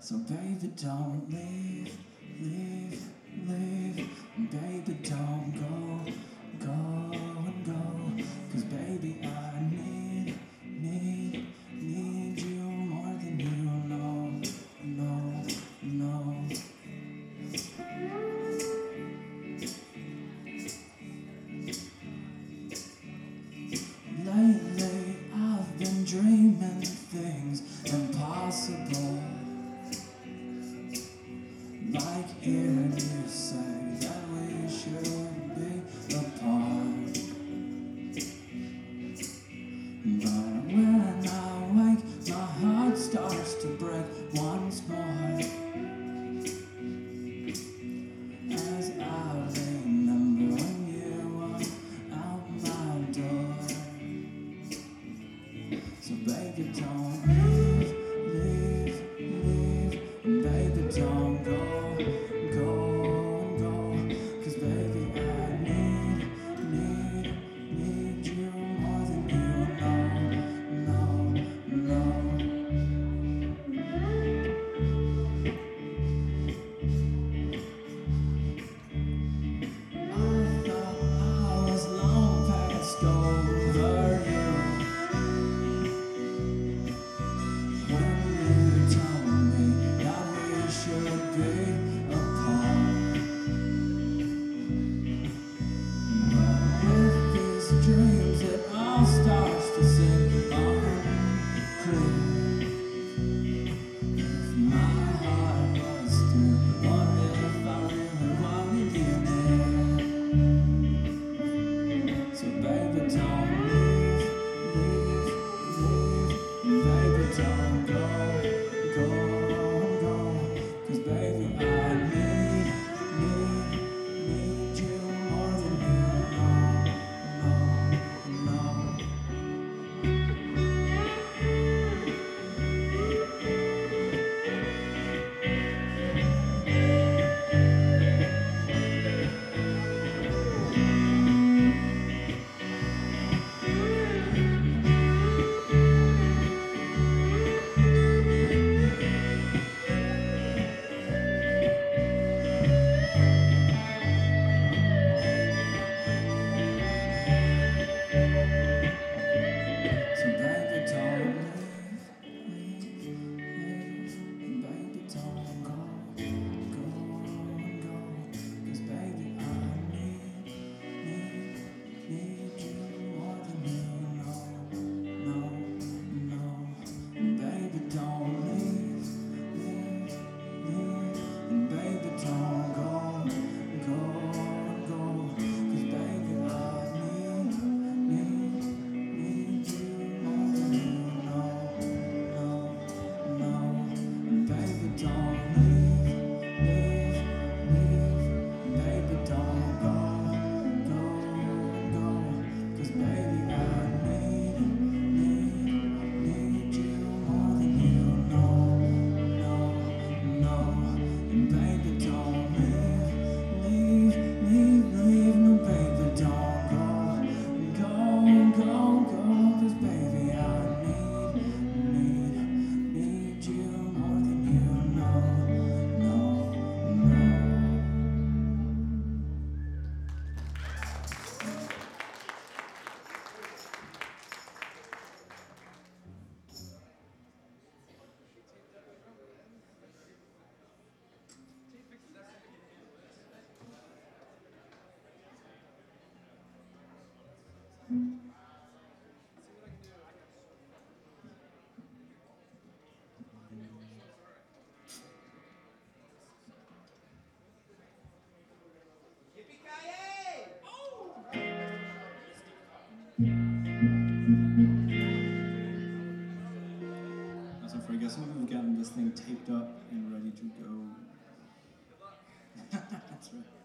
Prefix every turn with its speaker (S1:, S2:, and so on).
S1: So baby, don't leave, leave, leave. Baby, don't go, go and go. 'Cause baby, I need you more than you know, know. Lately, I've been dreaming things impossible. Like hearing you say that we should be apart. But when I wake, my heart starts to break once more. As I remember when you were out my door. So baby, don't leave, leave, leave. And baby, don't go, go and go. 'Cause baby, I need you more than you know, know. I thought I was long past over you. When you told me that we should be apart. But with these dreams it all starts to seem unclear. If my heart was still, or if I really wanted you near. So baby, don't leave, leave, leave. And baby, don't go, go and go. 'Cause baby, I need you more than you know. So baby, don't leave, leave. And baby, don't go, go and go. 'Cause baby, I need you more than you know. And baby, don't leave, leave, leave. And baby, don't go, go and go. 'Cause baby, I need you more than you know. And baby, don't leave, leave, leave. And baby, don't go, go and go. 'Cause baby, I need you more than you know. And baby, don't leave, leave, leave, leave. No, baby, don't go, go. 'Cause baby, I need you more than you know. So for I guess we've gotten this thing taped up and ready to go. That's right.